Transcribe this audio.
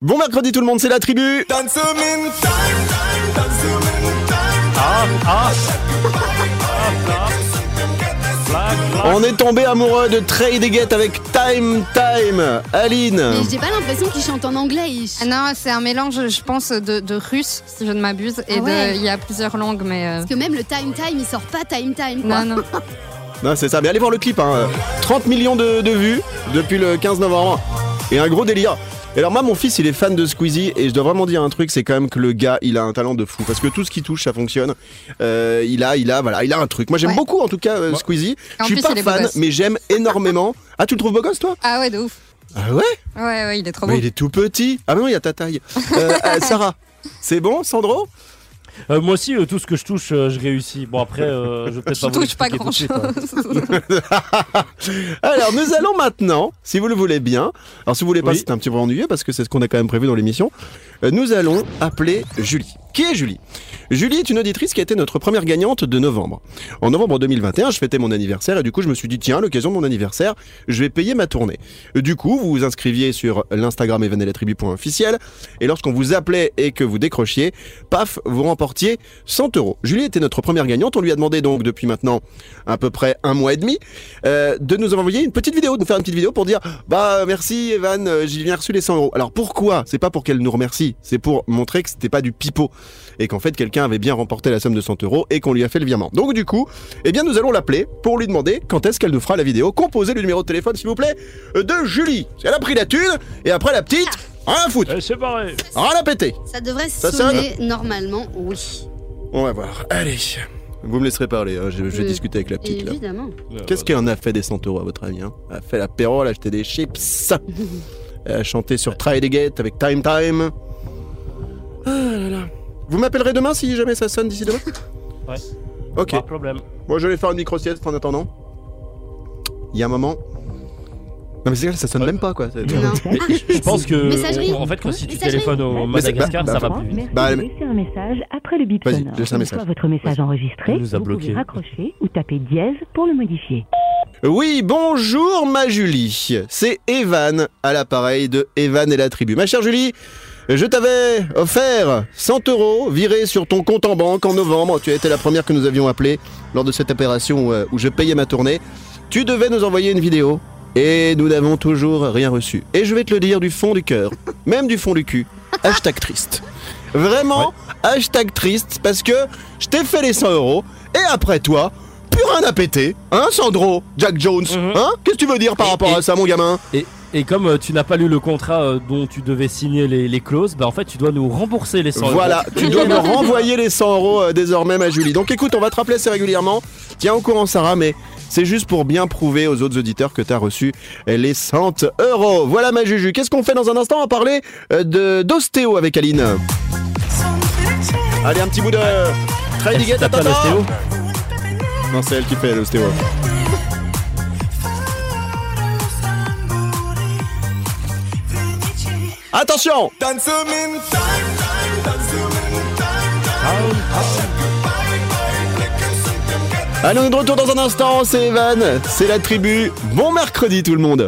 Bon mercredi tout le monde, c'est la tribu. On est tombé amoureux de Trade Get avec Time. Aline. Mais j'ai pas l'impression qu'il chante en anglais. Non, c'est un mélange, je pense, de russe, si je ne m'abuse, et il y a plusieurs langues, mais... Parce que même le Time, il sort pas Time, quoi. Non. Non, c'est ça, mais allez voir le clip, 30 millions de vues depuis le 15 novembre, et un gros délire. Et alors moi, mon fils, il est fan de Squeezie, et je dois vraiment dire un truc, c'est quand même que le gars, il a un talent de fou, parce que tout ce qu'il touche, ça fonctionne. Il a un truc. Moi, j'aime beaucoup, en tout cas, Squeezie. Je suis pas fan, mais j'aime énormément. Ah, tu le trouves beau gosse, toi ? Ah ouais, de ouf. Ah ouais ? Ouais, il est trop beau. Mais il est tout petit. Ah mais non, il y a ta taille. Sarah, c'est bon, Sandro ? Moi aussi, tout ce que je touche, je réussis. Bon, après, je vais peut-être pas vous touche pas l'expliquer grand-chose. tout de suite. Alors, nous allons maintenant, si vous le voulez bien, alors si vous voulez pas, c'est un petit peu ennuyeux parce que c'est ce qu'on a quand même prévu dans l'émission, nous allons appeler Julie. Qui est Julie ? Julie est une auditrice qui a été notre première gagnante de novembre. En novembre 2021, je fêtais mon anniversaire et du coup, je me suis dit, tiens, à l'occasion de mon anniversaire, je vais payer ma tournée. Du coup, vous vous inscriviez sur l'Instagram evanelatribu.officiel et lorsqu'on vous appelait et que vous décrochiez, paf, vous remportiez 100 €. Julie était notre première gagnante. On lui a demandé donc, depuis maintenant à peu près 1 mois et demi, de nous envoyer une petite vidéo, de nous faire une petite vidéo pour dire, merci Evan, j'ai bien reçu les 100 €. Alors pourquoi ? C'est pas pour qu'elle nous remercie, c'est pour montrer que c'était pas du pipeau et qu'en fait quelqu'un avait bien remporté la somme de 100 € et qu'on lui a fait le virement. Donc du coup, nous allons l'appeler pour lui demander quand est-ce qu'elle nous fera la vidéo. Composez le numéro de téléphone s'il vous plaît de Julie. Elle a pris la thune et après la petite, rien à foutre. C'est pareil. Rien à péter. Ça devrait sonner normalement, oui. On va voir. Allez, vous me laisserez parler, je vais discuter avec la petite. Évidemment. Là. Qu'est-ce qu'elle en a fait des 100 € à votre avis ? Elle a fait l'apéro, elle a acheté des chips. Elle a chanté sur Try It Again avec Time. Ah là là. Vous m'appellerez demain si jamais ça sonne d'ici demain ? Ouais. Ok. Pas de problème. Moi je vais faire une micro-sieste en attendant. Il y a un moment. Non mais c'est vrai, ça sonne même pas quoi. Je pense que Messagerie. en fait quand si tu téléphones au Madagascar, ça va plus vite. Laissez un message après le bip sonore. Laissez un message. Une fois votre message enregistré, nous a vous bloqué. pouvez raccrocher ou taper dièse pour le modifier. Oui, bonjour ma Julie. C'est Evan à l'appareil de Evan et la tribu. Ma chère Julie, je t'avais offert 100 € virés sur ton compte en banque en novembre. Tu as été la première que nous avions appelée lors de cette opération où je payais ma tournée. Tu devais nous envoyer une vidéo et nous n'avons toujours rien reçu. Et je vais te le dire du fond du cœur, même du fond du cul. # triste. Vraiment, # triste parce que je t'ai fait les 100 € et après toi, plus rien à péter. Hein, Sandro, Jack Jones, Qu'est-ce que tu veux dire par rapport à ça, mon gamin ? Et comme tu n'as pas lu le contrat dont tu devais signer les clauses, en fait tu dois nous rembourser les 100 €. Voilà, tu dois me renvoyer les 100 € désormais ma Julie. Donc écoute, on va te rappeler assez régulièrement. Tiens au courant Sarah, mais c'est juste pour bien prouver aux autres auditeurs que tu as reçu les 100 €. Voilà ma Juju. Qu'est-ce qu'on fait dans un instant ? On va parler d'ostéo avec Aline. Allez, un petit bout de Trade Get, attends. Non, c'est elle qui fait l'ostéo. Attention! Allez, on est de retour dans un instant, c'est Evan, c'est la tribu. Bon mercredi tout le monde!